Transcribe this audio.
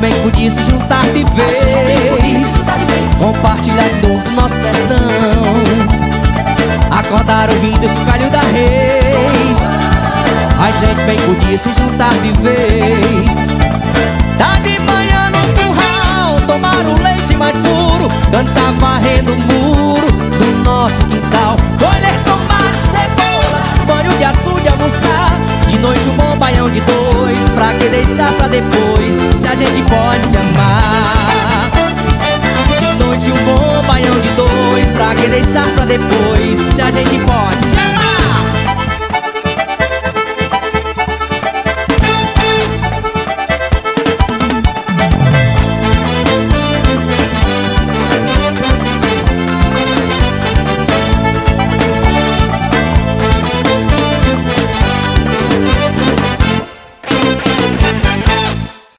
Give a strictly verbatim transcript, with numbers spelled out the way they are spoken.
bem podia se juntar de vez, compartilhar dor do nosso sertão, acordar ouvindo esse calho da reis. A gente bem podia se juntar de vez. Tá de manhã no curral, tomar o leite mais puro, cantar varrendo o muro do nosso quintal, colher tomate, cebola, banho de açude, almoçar. De noite um bom baião de dois, pra que deixar pra depois, se a gente pode se amar. De noite um bom baião de dois, pra que deixar pra depois, se a gente pode se amar.